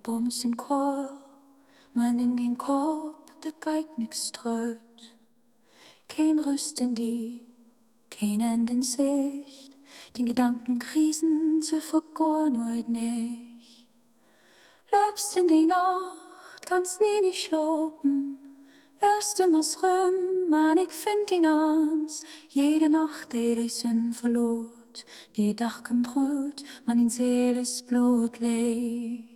Bums in Chor, men in den Korb, der geht nix tröt. Kein Rüst in die, kein End in Sicht, den Gedankenkrisen zu vergor nooit nicht. Lebst in die Nacht, kannst nie nicht schlafen, erst immer's rum, man ich find ihn ans, jede Nacht, die Sinn verlot, die Dach kommt rot, man in Seeles Blut legt.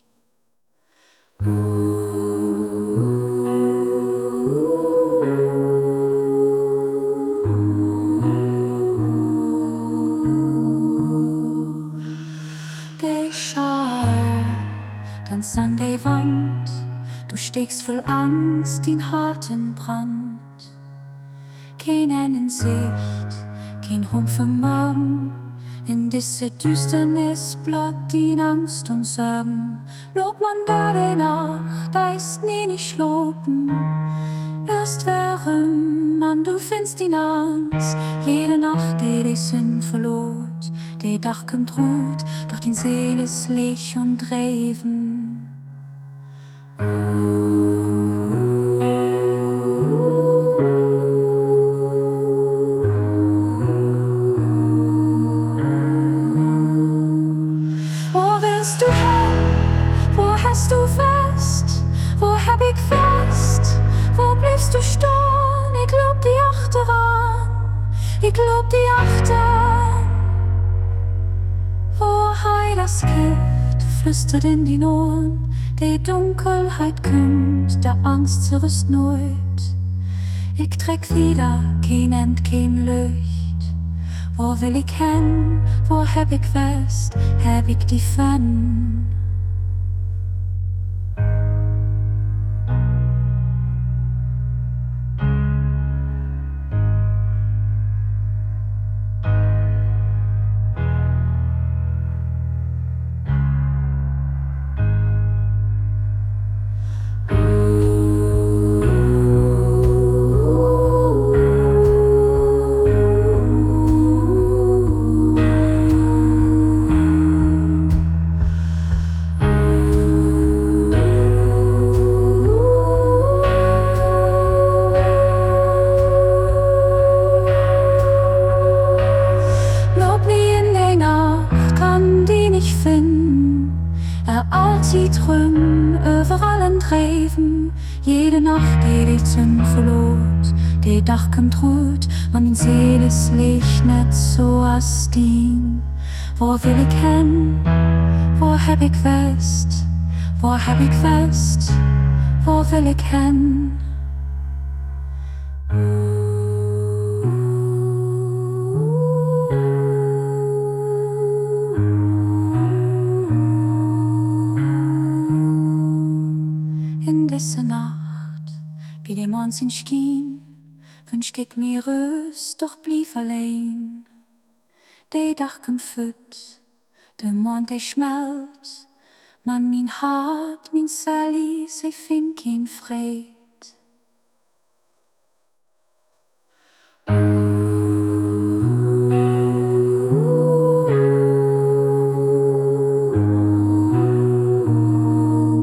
Der Schau, ganz an der Wand, du steckst voll Angst in harten Brand. Kein Ende in Sicht, kein Rumpf im Magen, in diese Düsternis bleibt die Angst und Sorgen. Lobt man da die Nacht, da ist nie nicht schlopen. Erst während man du findest ihn ans, jede Nacht, die dich Sinn verlot, die Dach kommt rot, doch die Seele ist Licht und Reven. Wo willst du hin? Wo hast du fest? Wo hab ich fest? Wo bleibst du stehen? Ich glaub die Achteran, ich glaub die Achter. Wo hei das Gift flüstert in die Ohren, die Dunkelheit kommt, der Angst zerriss nooit. Ich träg wieder kein End, kein Licht. Wo will ich hin? Wo hab ich fest? Hab ich die Fan? Zieht rum, überall in Treven, jede Nacht, die die Sinn verlot, die Dach kommt rot, man in Seeles Licht nicht so as dien. Wo will ich hin? Wo hab ich fest? Wo hab ich fest? Wo will ich hin? In dieser Nacht, wie der Mond sin schien, wünsch ich mir Röst, doch blieb allein. Die Dach kommt füt, der Mond der schmelzt, man mein Hart, mein Sally, sie find kein Frei.